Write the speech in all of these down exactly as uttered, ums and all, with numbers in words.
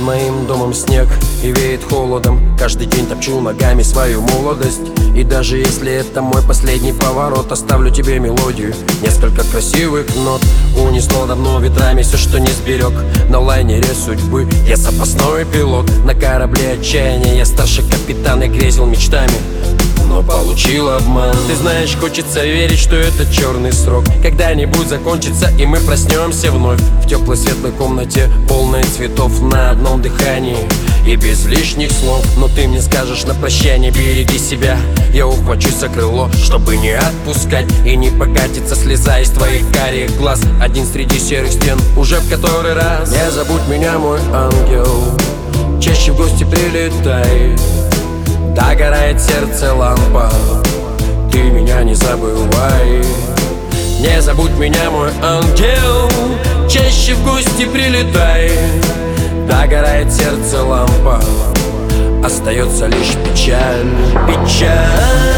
моим домом снег и веет холодом. Каждый день топчу ногами свою молодость. И даже если это мой последний поворот, оставлю тебе мелодию, несколько красивых нот. Унесло давно ветрами все, что не сберег. На лайнере судьбы я запасной пилот. На корабле отчаяния я старший капитан и грезил мечтами, но получил обман. Ты знаешь, хочется верить, что это черный срок когда-нибудь закончится, и мы проснемся вновь в теплой светлой комнате, полной цветов, на одном дыхании и без лишних слов. Но ты мне скажешь на прощание: береги себя. Я ухвачусь за крыло, чтобы не отпускать и не покатится слеза из твоих карих глаз. Один среди серых стен уже в который раз. Не забудь меня, мой ангел, чаще в гости прилетай. Догорает сердце лампа, ты меня не забывай. Не забудь меня, мой ангел, чаще в гости прилетай. Догорает сердце лампа, остается лишь печаль, печаль.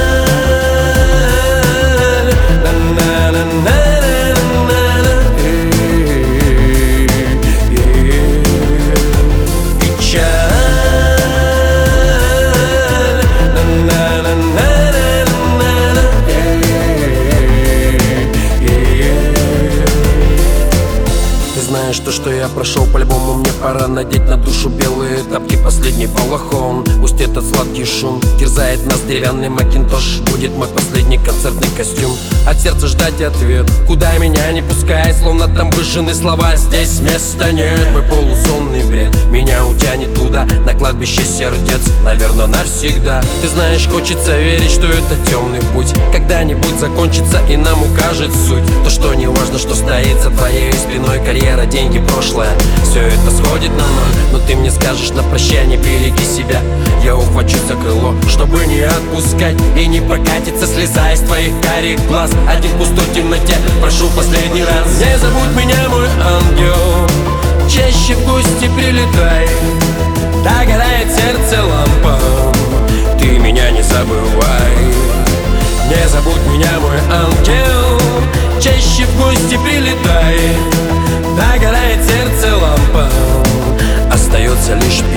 Знаешь, то, что я прошел, по-любому мне пора надеть на душу белые тапки, последний балахон. Пусть этот сладкий шум терзает нас, деревянный макинтош будет мой последний концертный костюм. От сердца ждать ответ, куда меня не пускай, словно там брошены слова, здесь места нет. Мой полусонный бред меня утянет туда, на кладбище сердец, наверное, навсегда. Ты знаешь, хочется верить, что это темный путь когда-нибудь закончится и нам укажет суть. То, что не важно, что стоит за твоей спиной, карьера, деньги, прошлое, все это сходит на ноль. Но ты мне скажешь на прощание: береги себя. Я ухвачусь за крыло, чтобы не отпускать и не прокатится слеза из твоих карих глаз. Один в пустой темноте, прошу последний раз. Не забудь меня, мой ангел, чаще в гости прилетай. Догорает сердце лампа, ты меня не забывай. Не забудь меня, мой ангел, чаще в гости прилетай. Догорает сердце лампа, остается лишь